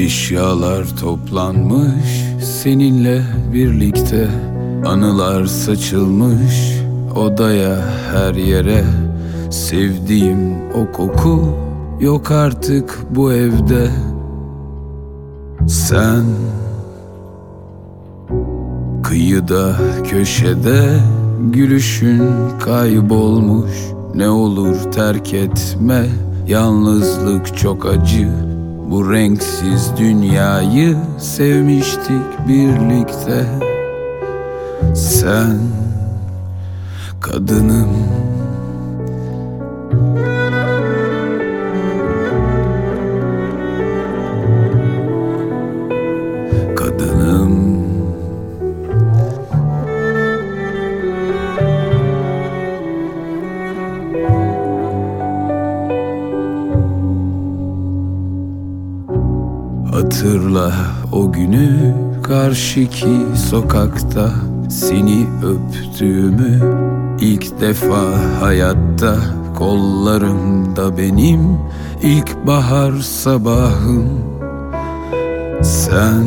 Eşyalar toplanmış seninle birlikte, anılar saçılmış odaya, her yere. Sevdiğim o koku yok artık bu evde. Sen kıyıda köşede, gülüşün kaybolmuş. Ne olur terk etme, yalnızlık çok acı. Bu renksiz dünyayı sevmiştik birlikte. Sen kadınım, kadınım. Hatırla o günü, karşıki sokakta seni öptüğümü. İlk defa hayatta, kollarımda benim ilk bahar sabahım. Sen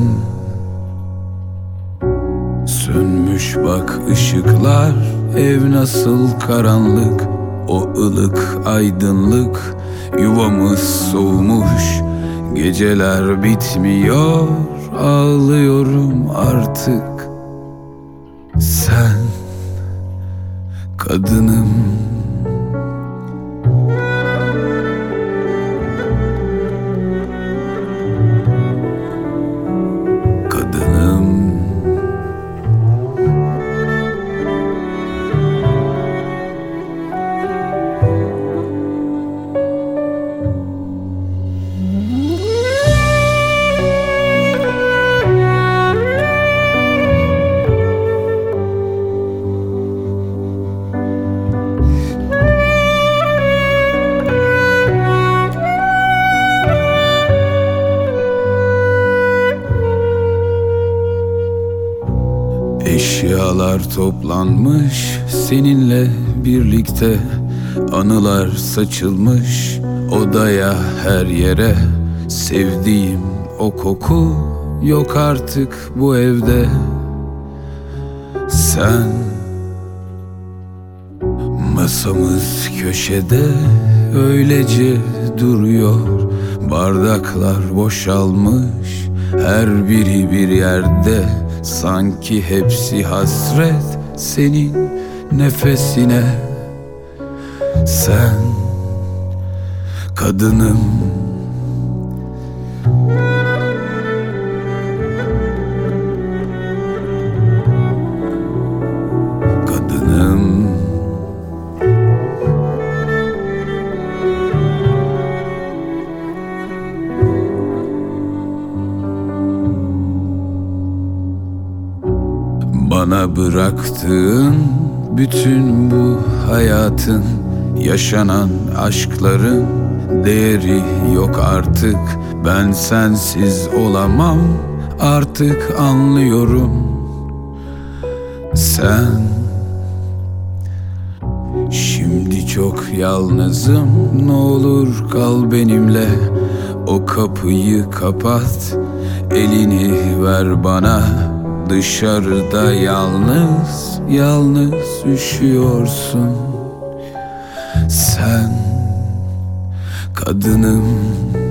sönmüş bak ışıklar, ev nasıl karanlık. O ılık aydınlık, yuvamız soğumuş. Geceler bitmiyor, ağlıyorum artık. Sen kadınım, kadınım. Eşyalar toplanmış seninle birlikte, anılar saçılmış odaya, her yere. Sevdiğim o koku yok artık bu evde. Sen masamız köşede öylece duruyor. Bardaklar boşalmış, her biri bir yerde. Sanki hepsi hasret senin nefesine. Sen kadınım, kadınım. Bana bıraktığın bütün bu hayatın, yaşanan aşkların değeri yok artık. Ben sensiz olamam artık, anlıyorum. Sen şimdi çok yalnızım, ne olur kal benimle. O kapıyı kapat, elini ver bana. Dışarıda yalnız, yalnız üşüyorsun. Sen kadınım,